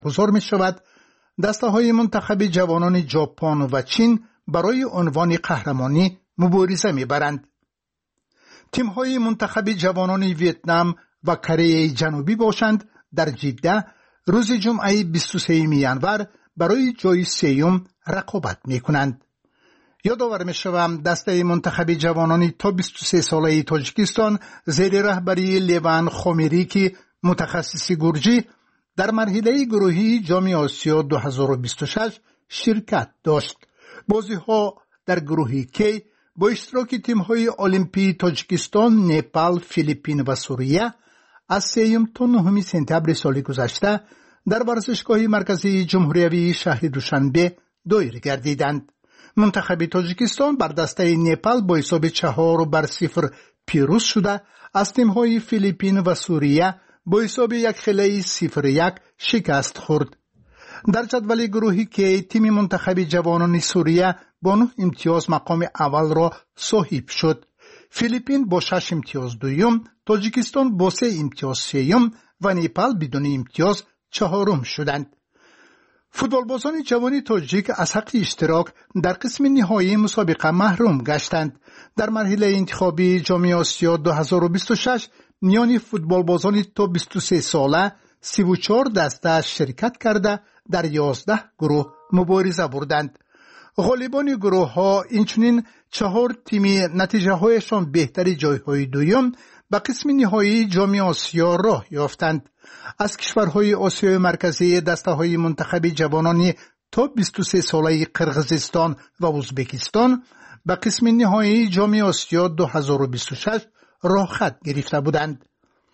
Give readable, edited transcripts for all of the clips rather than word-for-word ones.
برگزار می شود. دسته های منتخب جوانان ژاپن و چین برای عنوان قهرمانی مبارزه می برند. تیم های منتخب جوانان ویتنام و کره جنوبی باشند در جده روز جمعه 23 ینور برای جای سوم رقابت می کنند. یادآور می شوم دسته منتخب جوانان تا 23 ساله تاجیکستان زیر رهبری لیوان خومیری که متخصص گرجی در مرحله گروهی جام آسیا 2026 شرکت داشت. بازی ها در گروه کی با اشتراک تیم های المپی تاجیکستان، نپال، فیلیپین و سوریه از 3 تا 9 سپتامبر سال گذشته در ورزشگاه مرکزی جمهوری شهر دوشنبه دایر گردیدند. منتخب تاجیکستان بر دسته نپال با حساب 4-0 پیروز شده از تیم های فیلیپین و سوریه با حساب 1-0 شکست خورد. در جدول گروهی که تیم منتخب جوانان سوریه با 9 امتیاز مقام اول را صاحب شد. فیلیپین با 6 امتیاز دوم، تاجیکستان با 3 امتیاز سوم و نپال بدون امتیاز چهارم شدند. فوتبالبازان جوان تاجیک از حق اشتراک در قسم نهایی مسابقه محروم گشتند. در مرحله انتخابی جام آسیا 2026 میان فوتبالبازان تا 23 ساله 34 دسته شرکت کرده در 11 گروه مبارزه بردند. غالبان گروه ها اینچنین 4 تیمی نتیجه هایشان بهتری جایهای دوم به قسم نهایی جام آسیا راه یافتند. از کشورهای آسیای مرکزی دسته های منتخب جوانان تا 23 ساله قرقیزستان و ازبکستان به قسم نهایی جام آسیا 2026 راه خط گرفته بودند.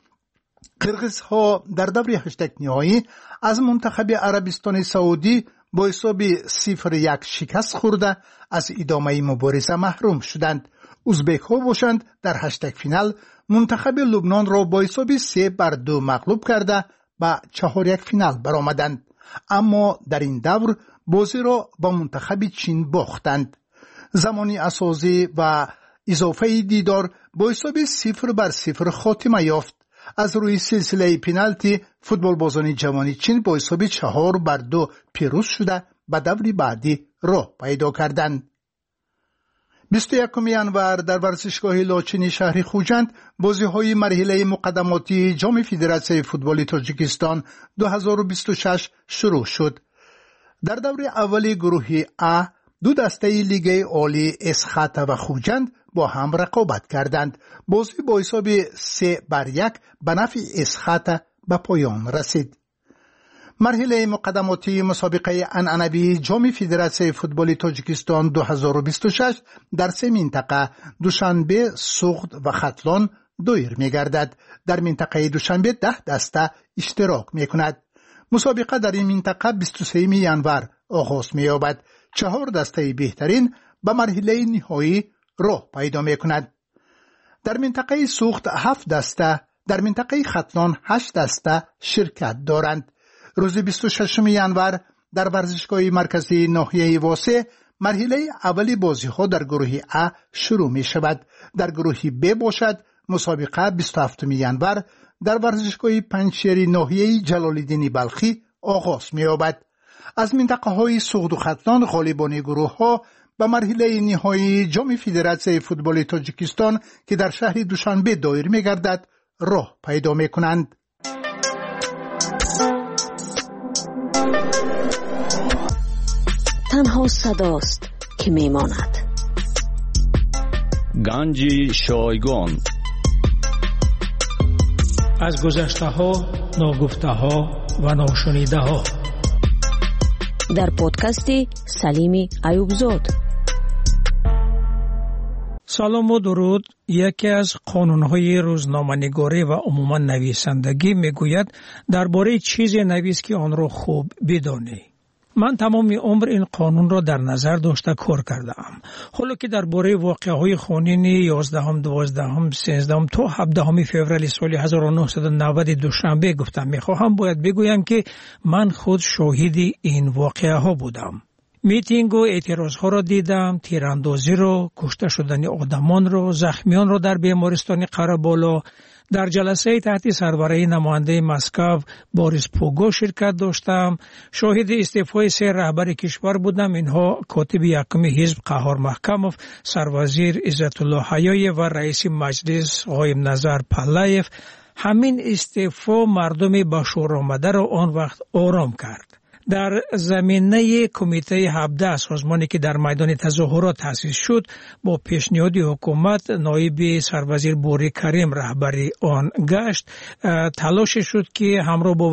قرقیزها در دور 8 نهایی از منتخب عربستان سعودی با حساب 0-1 شکست خورده از ادامه مبارزه محروم شدند. ازبک ها باشند در 8 فینال منتخب لبنان را با حساب 3-2 مغلوب کرده به 4-1 فینال برآمدند، اما در این دور بازی را با منتخب چین باختند. زمانی اساسی و اضافه دیدار با حساب 0-0 خاتمه یافت. از روی سلسله پنالتی فوتبالبازان جوان چین با حساب 4-2 پیروز شده به دور بعدی راه پیدا کردند. 21 ینور در ورزشگاه لاچینی شهر خوجند بازی‌های مرحله مقدماتی جام فدراسیون فوتبال تاجیکستان 2026 شروع شد. در دور اول گروه A دو دسته لیگ عالی اسخات و خوجند با هم رقابت کردند. بازی با حساب 3-1 به نفع اسخات به پایان رسید. مرحله مقدماتی مسابقه عنعنوی جام فدراسیون فوتبال تاجیکستان 2026 در 3 منطقه دوشنبه، سوخت و ختلان دایر می‌گردد. در منطقه دوشنبه 10 دسته اشتراک می‌کند. مسابقه در این منطقه 23 ینور آغاز می‌یابد. 4 دسته بهترین به مرحله نهایی راه پیدا می‌کند. در منطقه سوخت 7 دسته، در منطقه ختلان 8 دسته شرکت دارند. روز 26 ینور در ورزشگاه مرکزی ناحیه واسه مرحله اولی بازی ها در گروه A شروع می شود. در گروه B باشد مسابقه 27 ینور در ورزشگاه پنجشیر ناحیه جلال‌الدین بلخی آغاز می یابد. از منطقه های سوخت و ختلان غالبان گروه ها به مرحله نهایی جام فدراسیون فوتبال تاجیکستان که در شهر دوشنبه دایر می گردد راه پیدا می کنند. تنها صداست که میماند. گنج شایگان از گذشته ها، ناگفته ها و ناشنیده ها در پادکست سلیم ایوبزاد. سلام و درود. یکی از قانون‌های روزنامه‌نگاری و عموما نویسندگی میگوید درباره چیزی نویس که آن را خوب بدانی. من تمام عمر این قانون را در نظر داشته کار کردم. حالا که درباره واقعه‌های خونین 11ام، 12ام، 13ام تا 17 فوریه سال 1990 دوشنبه گفتم، میخواهم باید بگویم که من خود شاهد این واقعه ها بودم. میتینگ و اعتراضها را دیدم، تیراندازی رو، کشته شدن آدمان رو، زخمیان رو در بیمارستان قره‌بالا. در جلسه تحت سربرایی نماینده مسکو بوریس پوگو شرکت داشتم. شاهد استعفای 3 رهبر کشور بودم. اینها کاتب یکم حزب قهار محکموف، سروازیر عزت الله حیایی و رئیس مجلس قایم نظر پلایف. همین استعفا مردم به شور آمده را آن وقت آرام کرد. در زمینه کمیته 17 سازمانی که در میدان تظاهرات تأسیس شد، با پیشنهاد حکومت نایب سروازیر بوری کریم رهبری آن گشت. تلاش شد که همراه با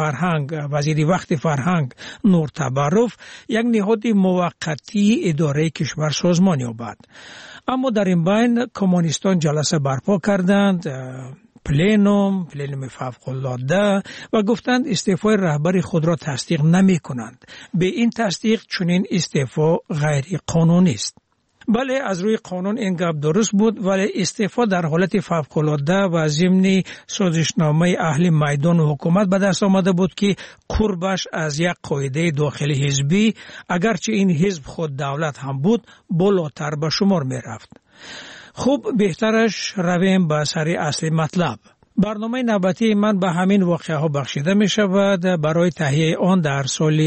وزیر وقت فرهنگ نور تبرف یک نهاد موقتی اداره کشور سازمان یابد. اما در این بین کمونیستان جلسه برپا کردند، پلنوم فوق‌العاده، و گفتند استعفای رهبر خود را تصدیق نمی کنند. به این تصدیق چنین استعفا غیر قانونی است. بله، از روی قانون این گپ درست بود، ولی استعفا در حالت فوق‌العاده و ضمن سازشنامه اهل میدان و حکومت به دست آمده بود که قربش از یک قاعده داخلی حزبی، اگرچه این حزب خود دولت هم بود، بالاتر به شمار می رفت. خوب، بهترش رویم به سر اصل مطلب. برنامه نوبتی من به همین واقعه ها بخشیده می شود. برای تهیه آن در سال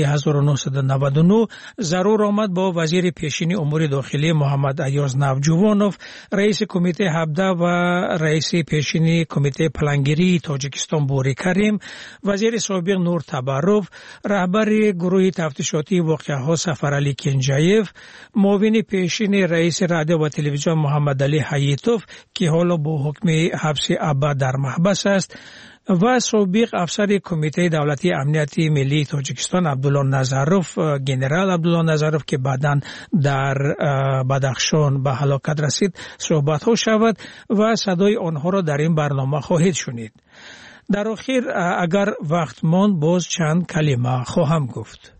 1999 ضرور آمد با وزیر پیشین امور داخلی محمد ایاز نوجوانوف، رئیس کمیته 17 و رئیس پیشین کمیته پلانگیری تاجیکستان بوری کریم، وزیر سابق نور تبرف، رهبر گروه تفتیشاتی واقعه ها سفرعلی کنجایف، معاون پیشین رئیس رادیو و تلویزیون محمد علی حییتوف که حالا با حکم حبس ابد در محبس است، و سابق افسر کمیته دولتی امنیتی ملی تاجیکستان عبدالله نظروف، گنرال عبدالله نظروف که بعداً در بدخشان به هلاکت رسید، صحبت ها شود و صدای آنها را در این برنامه خواهید شنید. در آخر اگر وقت ماند باز چند کلمه خواهم گفت.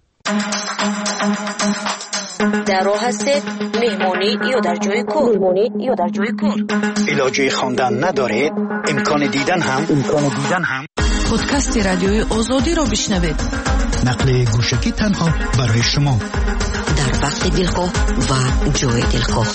در راه هستید، مهمانی یا در جای کار. علاجه خواندن ندارید، امکان دیدن هم. پادکست رادیوی آزادی را بشنوید. نقل گوشکی تنها برای شما، در وقت دلخواه و جای دلخواه.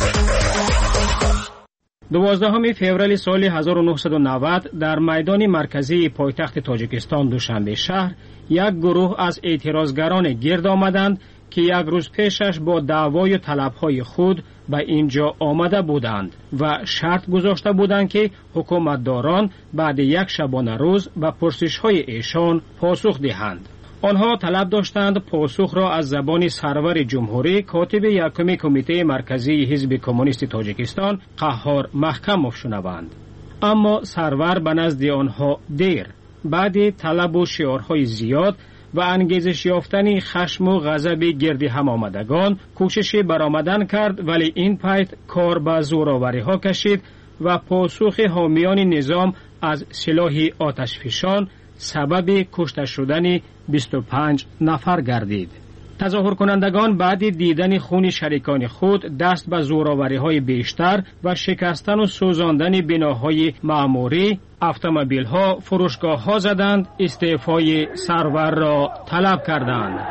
12 فوریه سال 1990 در میدان مرکزی پایتخت تاجیکستان دوشنبه شهر یک گروه از اعتراضگران گرد آمدند که یک روز پیشش با دعوای طلبهای خود به اینجا آمده بودند و شرط گذاشته بودند که حکومتداران بعد یک شبانه روز به پرسش‌های ایشان پاسخ دهند. آنها طلب داشتند پاسخ را از زبان سرور جمهوری کاتب یکم کمیته مرکزی حزب کمونیست تاجیکستان قهار محکموف شنوند. اما سرور به نزد آنها دیر، بعد طلب و شعارهای زیاد و انگیزش یافتن خشم و غضب گرد هم آمدگان کوششی برآمدن کرد، ولی این پایت کار به زورآوری ها کشید و پاسخ حامیان نظام از سلاح آتشفشان سبب کشته شدن 25 نفر گردید. تظاهر کنندگان بعد دیدن خون شریکان خود دست به زورآوری‌های بیشتر و شکستن و سوزاندن بناهای معموری، اتومبیل‌ها، فروشگاه‌ها زدند، استعفای سرور را طلب کردند.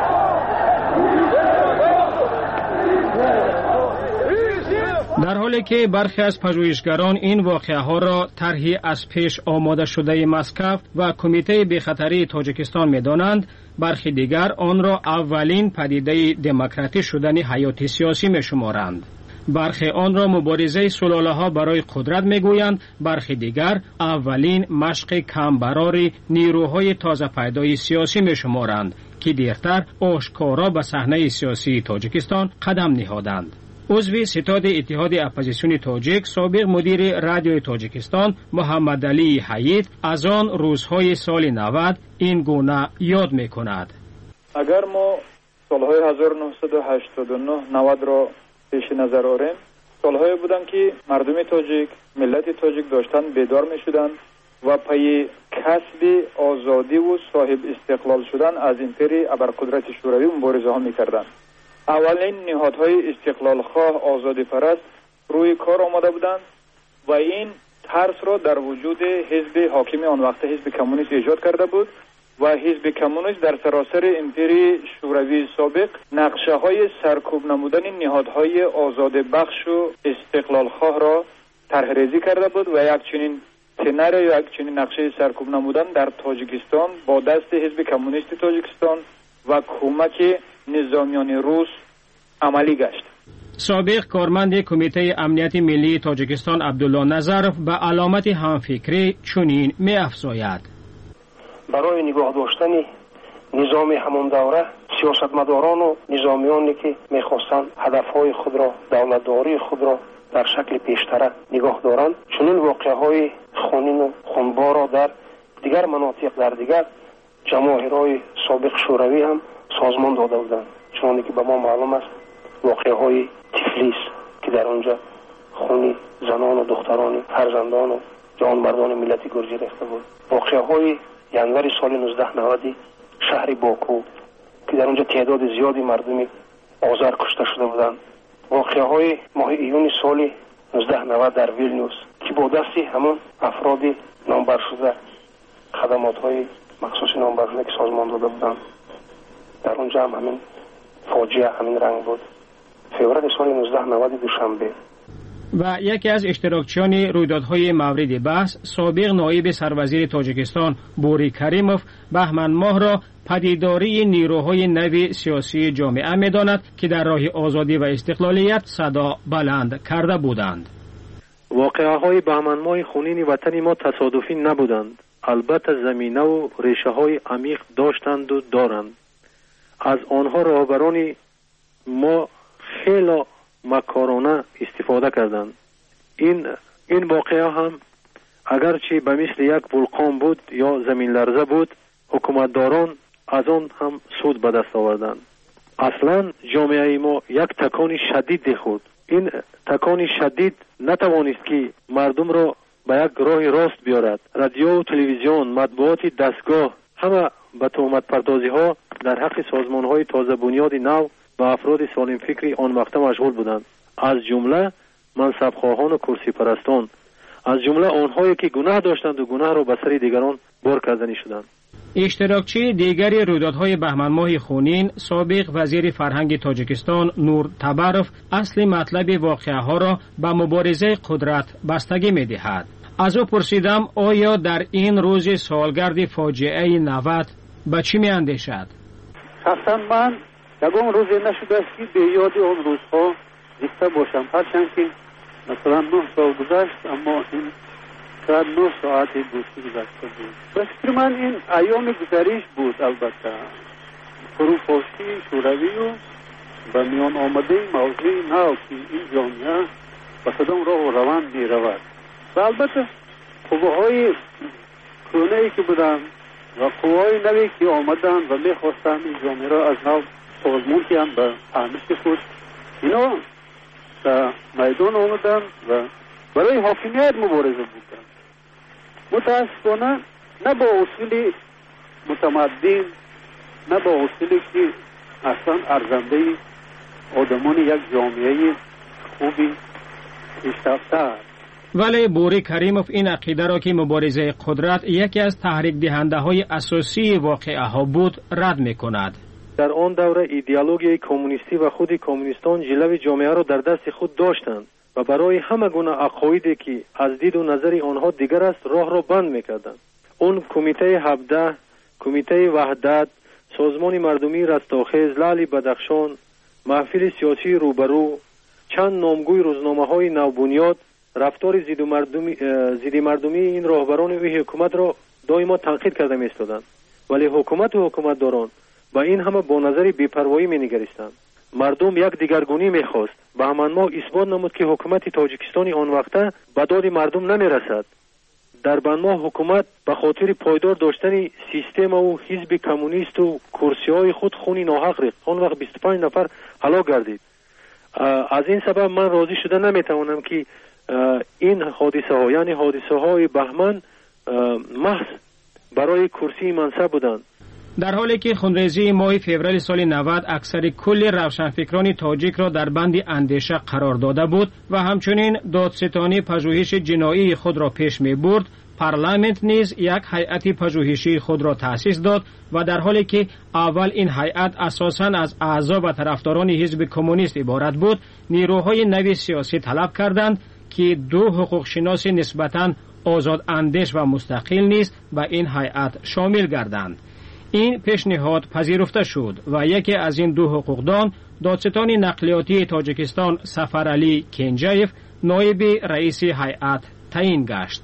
در حالی که برخی از پژوهشگران این واقعه ها را طرحی از پیش آماده شده مسکو و کمیته بی‌خطری تاجیکستان می‌دانند، برخی دیگر آن را اولین پدیده دموکراتی شدن حیات سیاسی می‌شمارند. برخی آن را مبارزه سلاله‌ها برای قدرت می‌گویند، برخی دیگر اولین مشق کمبرار نیروهای تازه پیدای سیاسی می‌شمارند که دیرتر آشکارا به صحنه سیاسی تاجیکستان قدم نهادند. عضو ستاد اتحاد اپوزیسیون تاجیک، سابق مدیر رادیوی تاجیکستان محمد علی حیید از آن روزهای سال 90 این گونه یاد می‌کند. اگر ما سالهای 1989-90 را پیش نظر آوریم، سالهایی بودند که مردم تاجیک، ملت تاجیک داشتن بیدار می‌شدند و پی کسب آزادی و صاحب استقلال شدن از امپری ابرقدرت شوروی مبارزه ها می‌کردند. اولین نهادهای استقلال خواه آزادی پرست روی کار آمده بودند و این ترس را در وجود حزب حاکم آن وقت حزب کمونیست ایجاد کرده بود و حزب کمونیست در سراسر امپری شوروی سابق نقشه های سرکوب نمودن نهادهای آزاد بخش و استقلال خواه را طرح‌ریزی کرده بود و یک چنین سناریو یا یک چنین نقشه سرکوب نمودن در تاجیکستان با دست حزب کمونیست تاجیکستان و کمک نظامیان روس عملی گشت. سابق کارمند کمیته امنیت ملی تاجیکستان عبدالله نظرف به علامت همفکری چنین می‌افزاید: برای نگاه داشتن نظام همان دوره سیاستمداران و نظامیانی که می‌خواستند هدفهای خود را، دولتداری خود را در شکل پیشتر نگاه دارند، چنین واقعه‌های خونین و خونبار را در دیگر مناطق در دیگر جماهیرهای سابق شوروی هم سازمان داده بودند. چون که به ما معلوم است واقعه‌های تفلیس که در آنجا خون زنان و دختران فرزندان و جوانمردان ملت گرجی ریخته بود. واقعه‌های ینور سال 1990 شهر باکو که در آنجا تعداد زیادی مردم آذر کشته شده بودند. واقعه‌های ماه ایون سال 1990 در ویلنیوس که با دست همون افراد نامبر شده خدمات‌های مخصوص نامبر شده که سازمان داده بودند، در اونجا هم همین فاجعه همین رنگ بود. فوریه سال 1990 دوشنبه. و یکی از اشتراکچیان رویدادهای مورد بحث سابق نایب سروزیر تاجیکستان بوری کریموف بهمن ماه را پدیداری نیروهای نو سیاسی جامعه می‌داند که در راه آزادی و استقلالیت صدا بلند کرده بودند. واقعه‌های بهمن ماه خونین وطن ما تصادفی نبودند. البته زمینه و ریشه‌های عمیق داشتند و دارند. از آنها راهبران ما خیلی مکارانه استفاده کردند. این واقعه هم اگرچه به مثل یک ولکان بود یا زمین لرزه بود، حکومتداران از آن هم سود به دست آوردند. اصلا جامعه ما یک تکان شدید خود. این تکان شدید نتوانست که مردم را به یک راه راست بیارد. رادیو و تلویزیون، مطبوعات دستگاه همه به تهمت پردازی ها در حق سازمان های تازه بنیاد نو و افراد سالم فکری آن وقت مشغول بودند، از جمله منصب خواهان و کرسی پرستان، از جمله آنهایی که گناه داشتند و گناه را به سر دیگران بار کردنی شدند. اشتراکچی دیگری رویدادهای بهمن ماه خونین سابق وزیر فرهنگ تاجیکستان نور تبارف اصل مطلب واقعه را به مبارزه قدرت بستگی می دهد. از او پرسیدم آیا در این روز سالگرد فاجعه 90 به چی می اندیشد؟ شخصا من یکم روزی نشده است که به یاد اون روزها زنده باشم، هرچند که مثلا 9 سال گذشت اما این شاید 9 ساعت دوستی گذشته بود. به فکر من این ایام گذریش بود. البته فروپاشی شوروی و به میان آمده موضوع نو که این جامعه به کدام راه و روند می رود و البته قوه‌های کهنه‌ای که بودن و قوه‌های نوی که آمدن و می خواستن این جامعه را از نو سازمان کنند به اهمیت خود، اینا در میدان آمدن و برای حاکمیت مبارزه بودن. متاسفانه نه با اصول متمدن، نه با اصولی که اصلا ارزنده آدمان یک جامعه خوبی پیشرفته است. ولی بوری کریموف این عقیده را که مبارزه قدرت یکی از تحریک دهنده های اساسی واقعه ها بود رد می کند. در آن دوره ایدئولوژی کمونیستی و خود کمونیستان جلوه جامعه را در دست خود داشتند و برای همه گونه عقایدی که از دید و نظر آنها دیگر است راه را بند می‌کردند. اون کمیته 17، کمیته وحدت، سازمان مردمی رستاخیز، لعل بدخشان، محفل سیاسی روبرو، چند نامگوی روزنامه‌های نوبنیاد رفتار ضد مردمی این راهبران و حکومت را دائما تنقید کرده می‌ایستادند، ولی حکومت و حکومتداران با این همه با نظر بی‌پروایی می‌نگریستند. مردم یک دیگرگونی می‌خواست. بهمن ماه اثبات نمود که حکومت تاجیکستان آن وقته به داد مردم نمی‌رسد. در بهمن ماه حکومت به خاطر پایدار داشتن سیستم و حزب کمونیست و کرسی‌های خود خونی ناحق ریخت. آن وقت 25 نفر هلاک گردید. از این سبب من راضی شده نمی‌توانم که این حادثه‌ها یعنی حادثه‌های بهمن محض برای کرسی منصب بودند. در حالی که خونریزی ماه فوریه سال 90 اکثر کل روشنفکران تاجیک را در بند اندیشه قرار داده بود و همچنین دادستانی پژوهش جنایی خود را پیش می برد، پارلمانت نیز یک هیئت پژوهشی خود را تأسیس داد و در حالی که اول این هیئت اساساً از اعضا و طرفداران حزب کمونیست عبارت بود، نیروهای نوی سیاسی طلب کردند که دو حقوق شناس نسبتاً آزاد اندیش و مستقل نیز به این هیئت شامل گردند. این پیشنهاد پذیرفته شد و یکی از این دو حقوقدان، دادستان نقلیاتی تاجیکستان سفرعلی کنجایف، نایب رئیس هیئت تعیین گشت.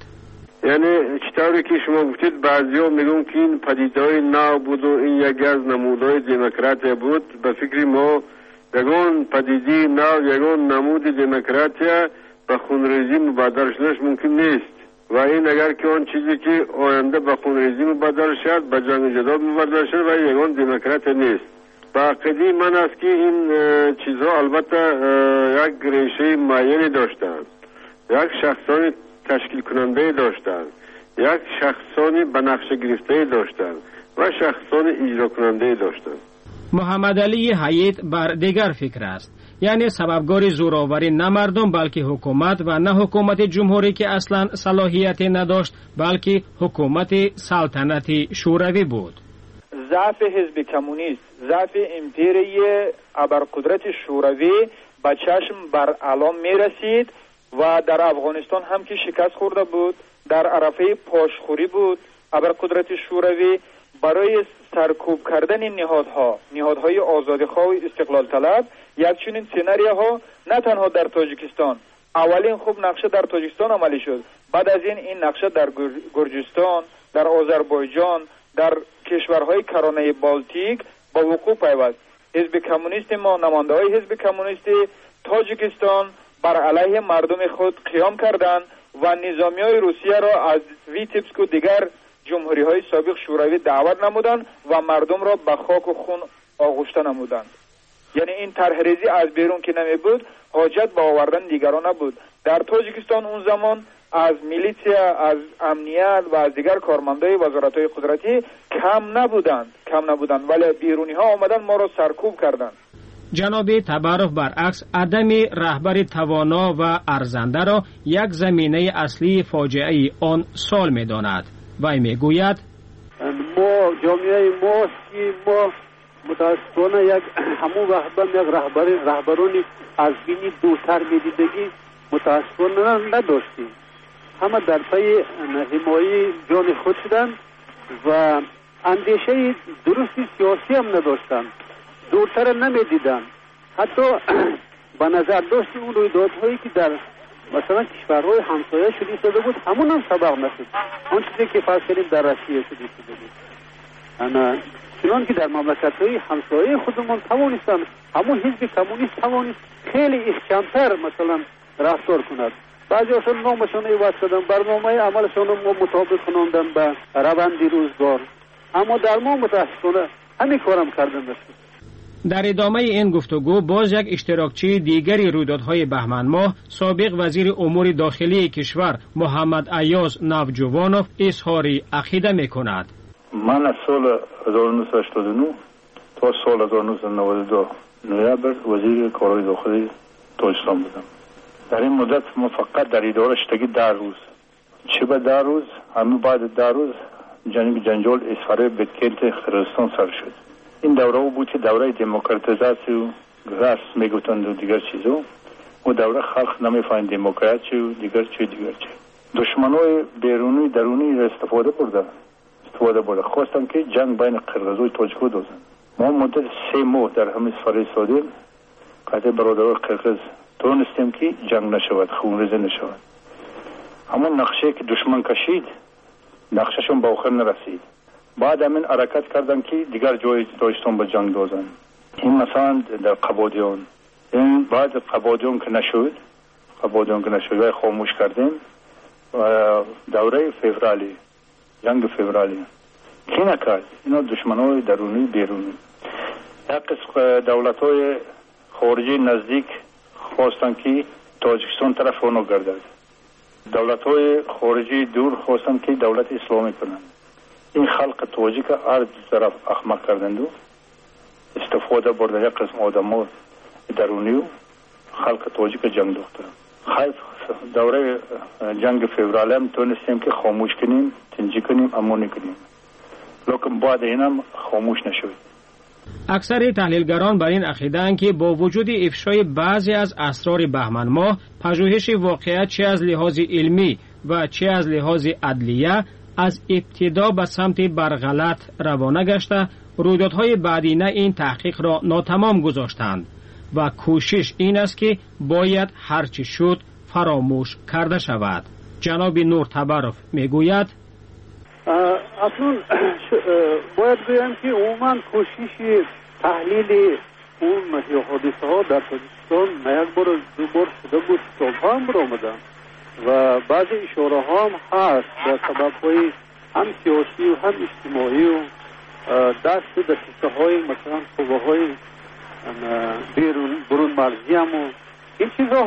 یعنی چطوری که شما گفتید بعضیا میگن که این پدیده‌های نو بود و این یکی از نمودهای دموکراسی بود. به فکر ما یگان پدیده نو، یگان نمود دموکراسی به خونریزی مبادله شدنش ممکن نیست و این اگر که آن چیزی که آینده به خونریزی مبادله شد به جنگ جدال مبادله شد و یگان دموکراسی نیست. با عقیده من است که این چیزها البته یک ریشه معینی داشتند، یک شخصانی تشکیل کننده داشتند، یک شخصانی به نقشه گرفته داشتند و شخصانی اجرا کننده داشتند. محمد علی حیید بر دیگر فکر است، یعنی سببگار زوراوری نه مردم بلکه حکومت و نه حکومت جمهوری که اصلا صلاحیت نداشت بلکه حکومت سلطنتی شوروی بود. ضعف حزب کمونیست، ضعف امپیری ابرقدرت شوروی به چشم بر علام می رسید و در افغانستان هم که شکست خورده بود، در عرفه پاشخوری بود. ابرقدرت شوروی برای سرکوب کردن نهادهای آزادیخواه و استقلال طلب یک چنین سناریوها نه تنها در تاجیکستان، اولین خوب نقشه در تاجیکستان عملی شد، بعد از این نقشه در گرجستان، در آذربایجان، در کشورهای کرانه بالتیک با وقوع پیوست. حزب کمونیست ما، نماینده‌های حزب کمونیست تاجیکستان بر علیه مردم خود قیام کردند و نظامیای روسیه را از ویتبسک و دیگر جمهوری‌های سابق شوروی دعوت نمودند و مردم را به خاک و خون آغشته نمودند. یعنی این طرحریزی از بیرون که نمی بود، حاجت به آوردن دیگران نبود. در تاجیکستان اون زمان از میلیسیا، از امنیت و از دیگر کارمندای وزارت‌های قدرتی کم نبودند ولی بیرونی‌ها آمدن ما را سرکوب کردند. جناب تبارف برعکس عدم رهبر توانا و ارزنده را یک زمینه اصلی فاجعه آن سال می‌داند. وی میگوید ما جامعه ماست که ما متاسفانه یک همون وقت یک رهبرانی از بینی دورتر می‌دیدگی متاسفانه نداشتیم. همه در پی حمایت جان خود شدند و اندیشه درستی سیاسی هم نداشتند، دورتر نمیدیدند. حتی به نظر داشتیم اون رویدادهایی که در مثلا کشورهای همسایه شده بود همون هم سبق نشد. آن چیزی که فرض کردیم در روسیه شده بود، چنان که در مملکت‌های همسایه خودمان توانستند همون حزب کمونیست توانست خیلی احکام‌تر مثلا رفتار کند. بعضی‌هاشون نامشون عوض کردن، برنامه عملشون رو مطابق کناندن به روند روزگار، اما در ما متاسفانه همین کارم کردن نشد. در ادامه این گفتگو باز یک اشتراکچی دیگری رویدادهای بهمن ماه، سابق وزیر امور داخلی کشور محمد ایاز نوجوانوف اظهار عقیده می‌کند. من از سال 1989 تا سال 1992 نوامبر وزیر کارهای داخلی تاجیکستان بودم. در این مدت ما فقط در اداره شدگی 10 روز، چه به 10 روز همه بعد 10 روز جنجال اسفاره به کلت قرقیزستان سر شد. این دوره بود که دوره دموکراتیزاسی و راست میگفتند و دیگر چیزا، و دوره خلق نمیفهمید دموکراسی و دیگر چی. دشمنای بیرونی درونی استفاده برده خواستن که جنگ بین قرقیز و تاجیک دوزن. ما مدت 3 ماه در همین سفر سادیم قطع برادران قرقیز تونستیم که جنگ نشود، خونریزی نشود. اما نقشه که دشمن کشید نقشهشون به آخر نرسید. بعد همین حرکت کردن که دیگر جای تاجیکستان به جنگ دوزن. این مثلا در قبادیان، این بعد قبادیان که نشد و خاموش کردیم، دوره فوریه، جنگ فوریه کی نکرد؟ اینا دشمنای درونی بیرونی. یک قسم دولت‌های خارجی نزدیک خواستن که تاجیکستان طرف اونو گردد. دولت‌های خارجی دور خواستن که دولت اسلامی کنند. این خلق تاجیک هر طرف احمق کردند و استفاده برده یک قسم آدم‌ها درونی و خلق تاجیک جنگ دوختن. خیلی دوره جنگ فوریه هم تونستیم که خاموش کنیم، تنجی کنیم، امونی کنیم، لیکن بعد اینم خاموش نشد. اکثر تحلیلگران بر این عقیده‌اند که با وجود افشای بعضی از اسرار بهمن ماه، پژوهش واقعیت چه از لحاظ علمی و چه از لحاظ عدلیه از ابتدا به سمت برغلط روانه گشته، رویدادهای بعدینه این تحقیق را ناتمام گذاشتند و کوشش این است که باید هرچی شد فراموش کرده شود. جناب نور تبرف میگوید اصلا باید بگم که عموما کوشش تحلیل اون حادثه ها در تاجیکستان نه یک بار دو بار شده بود، سالها هم برآمدن و بعضی اشاره ها هم هست به سبب های هم سیاسی و هم اجتماعی و دست و دسیسه های مثلا قوه های برون مرزی هم و این چیزا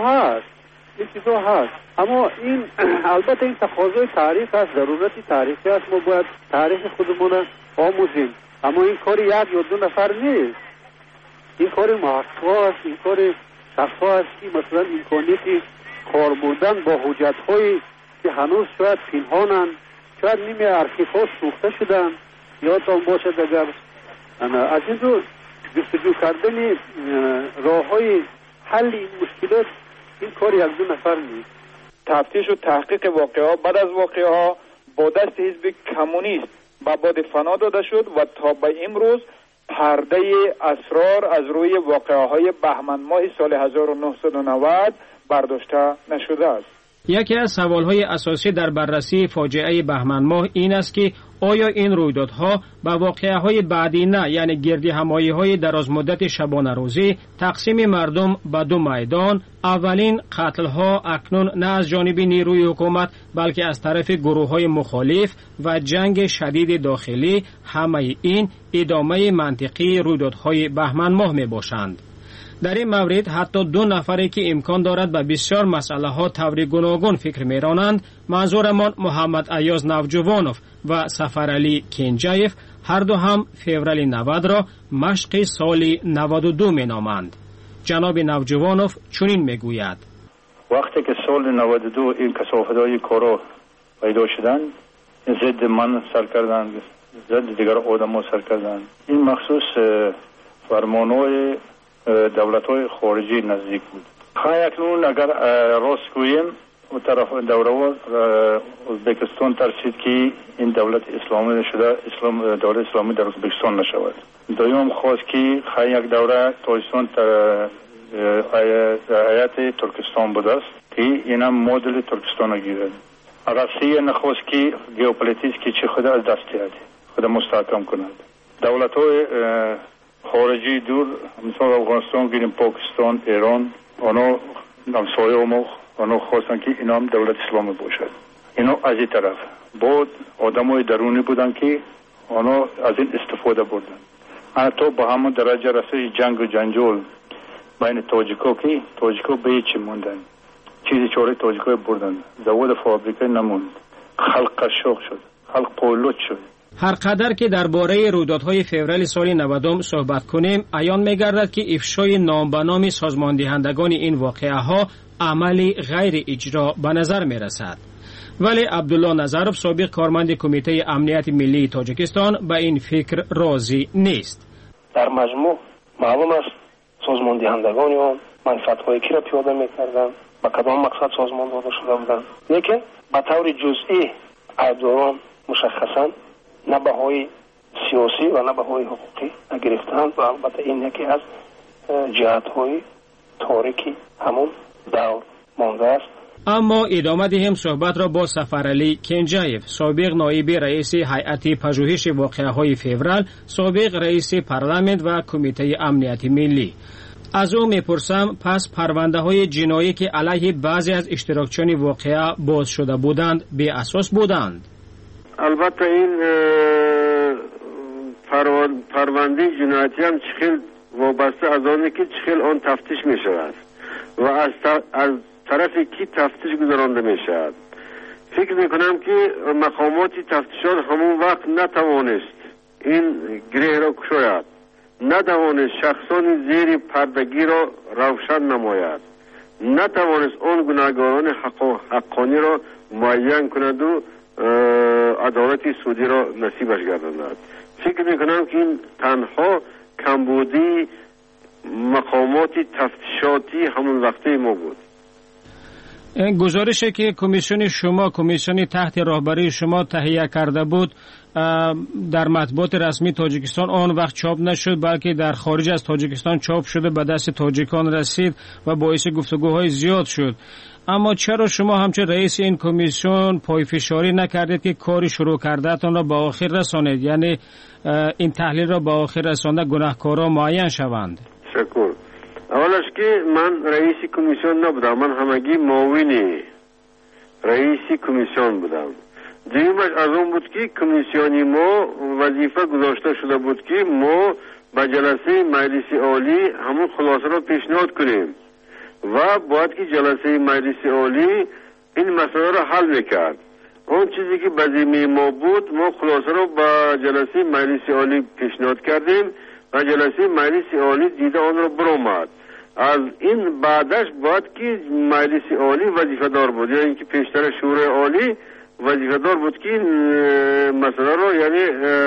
هست. اما این البته این تقاضای تاریخ است، ضرورت تاریخی است، ما باید تاریخ خودمون آموزیم، اما این کار یک یا دو نفر نیست، این کار محقق است، این کار شخص است که مثلا امکانیت کار بردن با حجت هایی که هنوز شاید پنهانند، شاید نیمه ارشیف ها سوخته شدن، یادتان باشد اگر از این رو جستجو کردن راه های حل این مشکلات این کار یک دو نفر نیست. تفتیش و تحقیق واقعه بعد از واقعه ها با دست حزب کمونیست به باد فنا داده شد و تا به امروز پرده اسرار از روی واقعه های بهمن ماه سال 1990 برداشته نشده است. یکی از سوالهای اساسی در بررسی فاجعه بهمن ماه این است که آیا این رویدادها با واقعه‌های بعدینه یعنی گردی همایی‌های درازمدت شبانه روزی تقسیم مردم به دو میدان، اولین قتل‌ها اکنون نه از جانب نیروی حکومت بلکه از طرف گروه‌های مخالف و جنگ شدید داخلی، همه این ادامه منطقی رویدادهای بهمن ماه میباشند. در این مورد حتی دو نفری که امکان دارد به بسیار مسئله ها طور گوناگون فکر میرانند، منظورمان محمد ایاز نوجوانوف و سفرعلی کنجایف، هر دو هم فوریه 90 را مشق سال 92 مینامند. جناب نوجوانوف چنین میگوید: وقتی که سال 92 این کثافت‌های کارا پیدا شدن، ضد من سر کردن، ضد دیگر آدم‌ها سر کردن. این مخصوص فرمان‌های دولت‌های خارجی نزدیک بود. اکنون اگر راست گوییم و طرف دوره ازبکستان ترسید که این دولت اسلامی شده، دولت اسلامی در ازبکستان نشود. دوم خواست که یک دوره تاجیکستان هیئت ترکستان بود است که اینم مدل ترکستان گیرد. روسیه نخواست که ژئوپلیتیک که چه خود از دست دهد، خود مستحکم کند. دولت‌های خارجی دور مثل افغانستان گیریم، پاکستان، ایران، آنها همسایه ما آنها خواستن که اینا هم دولت اسلامی باشد. اینا از این طرف بود آدمای درونی بودن که آنها از این استفاده بردن. حتی با همون درجه رسید جنگ و جنجال بین تاجیکا که تاجیکا به هیچ موندن، چیزی چاره تاجیکا بردن، زواد فابریکه نموند، خلق قشاق شد، خلق پولوت شد. هر قدر که درباره رویدادهای فوریه سال 90 صحبت کنیم، عیان می‌گردد که افشای نام به نام سازماندهندگان این واقعه‌ها عملی غیر اجرا به نظر می‌رسد. ولی عبدالله نظرов سابق کارمند کمیته امنیت ملی تاجیکستان به این فکر راضی نیست. در مجموع معلوم است سازماندهندگان آن منفعت‌های کی را پیاده می‌کردند، با کدام مقصد سازمان داده شده بودند، لیکن به طور جزئی عیبداران مشخصاً نه بهای سیاسی و نه بهای حقوقی گرفتند و البته این یکی از جهت‌های تاریکی همون دور مانده است. اما ادامه دهیم صحبت را با سفرعلی کنجایف، سابق نایب رئیس هیئت پژوهش واقعه‌های فوریه، سابق رئیس پارلمان و کمیته امنیت ملی. از او میپرسم پس پرونده‌های جنایی که علیه بعضی از اشتراکچیان واقعه باز شده بودند بی اساس بودند؟ البته این پرونده جنایتی هم چخیل وابسته از آنه که چخیل آن تفتیش می شود و از طرف کی تفتیش گذرانده می شود. فکر می کنم که مقامات تفتیشات همون وقت نتوانست این گره را کشاید، نتوانست شخصان زیر پردگی را روشن نماید نتوانست آن گناهکاران حقانی را معین کند و عدالت سعودی را نصیبش گرداند. فکر میکنم که این تنها کمبودی مقامات تفتیشاتی همون وقته ما بود. گزارشی که کمیسیون تحت راهبری شما تهیه کرده بود در مطبوعات رسمی تاجیکستان آن وقت چاپ نشد، بلکه در خارج از تاجیکستان چاپ شده به دست تاجیکان رسید و باعث گفتگوهای زیاد شد. اما چرا شما همچون رئیس این کمیسیون پایفشاری نکردید که کاری شروع کردهتان را به آخر رسانید، یعنی این تحلیل را به آخر رسانده گناهکارا معین شوند؟ شکر. اولش که من رئیس کمیسیون نبودم، من همگی معاون رئیس کمیسیون بودم. دویمش از اون بود که کمیسیونی ما وظیفه گذاشته شده بود که ما به جلسه مجلس عالی همون خلاصه را پیشنهاد کنیم و باید که جلسه مجلس عالی این مسئله را حل میکرد. اون چیزی که به ذمه ما بود، ما خلاصه را به جلسه مجلس عالی پیشنهاد کردیم و جلسه مجلس عالی دیده آن را برآمد. از این بعدش باید که مجلس عالی وظیفه دار بود، یعنی که پیشتر شورای عالی وظیفه دار بود که مسئله را یعنی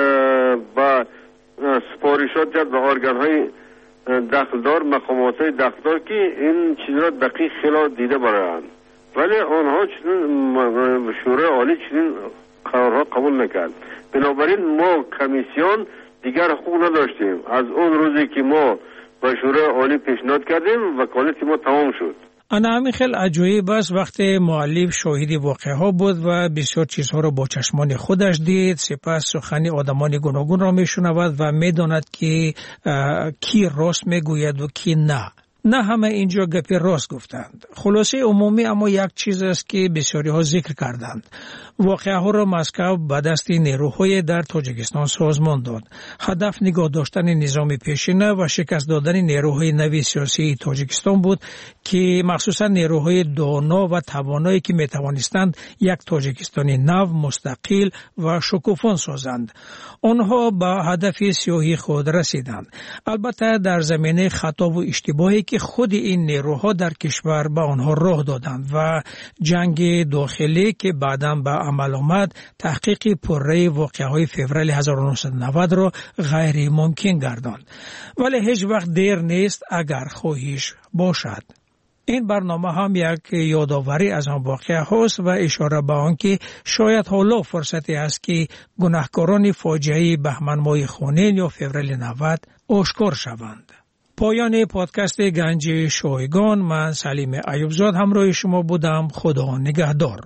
با سپارشات جد به ارگان های دخلدار، مقامات های دخلدار که این چیز را دقیق خیلی دیده برند، ولی آنها چنین شورای عالی چنین قرارها قبول نکرد. بنابراین ما کمیسیون دیگر حقوق نداشتیم. از اون روزی که ما با شورای عالی پیشنهاد کردیم وکالت ما تمام شد. انا همین خیلی عجایب است وقتی مؤلف شاهد واقعه ها بود و بسیار چیزها را با چشمان خودش دید، سپس سخن آدمان گوناگون را میشنود و میداند که کی راست میگوید و کی نه همه اینجا گپی راست گفتند. خلاصه عمومی اما یک چیز است که بسیاری ها ذکر کردند. واقعه ها را مسکو به دست نیروهای در تاجیکستان سازمان داد. هدف نگاه داشتن نظام پیشینه و شکست دادن نیروهای نوی سیاسی تاجیکستان بود که مخصوصا نیروهای دانا و توانایی که می توانستند یک تاجیکستانی نو، مستقل و شکوفان سازند. آنها به هدف سیاهی خود رسیدند. البته در زمینه خطا و اشتباهی که خود این نیروها در کشور به آنها راه دادند و جنگ داخلی که بعداً به عمل آمد تحقیق پرره واقعه‌های فوریه 1990 را غیر ممکن گرداند. ولی هیچ وقت دیر نیست اگر خواهش باشد. این برنامه هم یک یادآوری از آن واقعه هاست و اشاره به آن که شاید حالا فرصتی است که گناهکاران فاجعه بهمن ماه خونین یا فوریه 90 آشکار شوند. پایان پادکست گنج شایگان، من سلیم ایوبزاد همراه شما بودم. خدا نگهدار.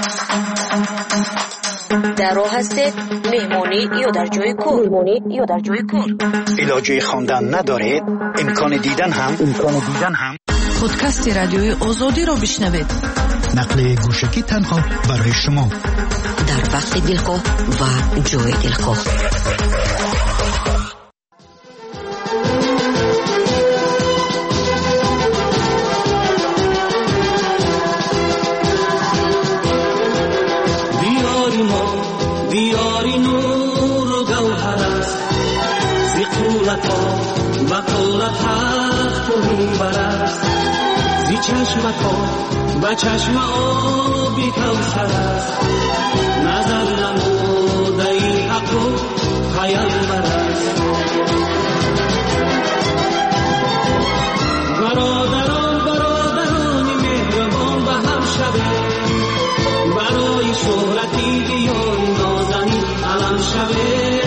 در راه هستید مهمانی یا در جای کار. علاجه خواندن ندارید؟ امکان دیدن هم پادکست رادیوی آزادی را بشنوید. نقل گوشکی تنها برای شما در وقت دلخواه و جای دلخواه. دیاری نور و گوهر است، زی قولت ها و قولت حق و منبر است، زی چشمت ها و چشم آبی کوثر است، نظر نموده ای حق و پیامبر است. برادرانی مهربان به هم شوید، برای شهرتی دیار نازنین علم شوید.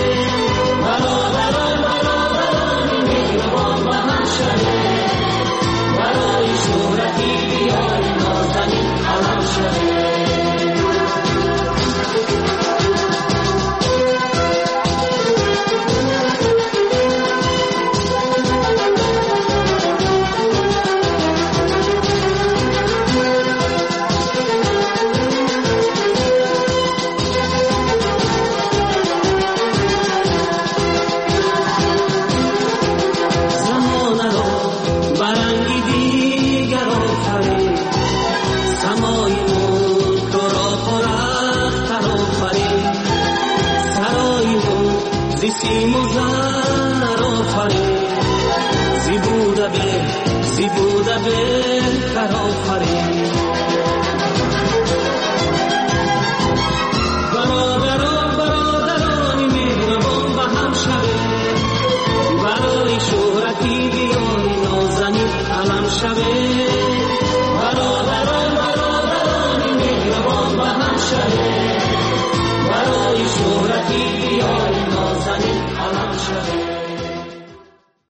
برادرانی مهربان به هم شوید، برای شهرتی دیار نازنین علم شوید. شب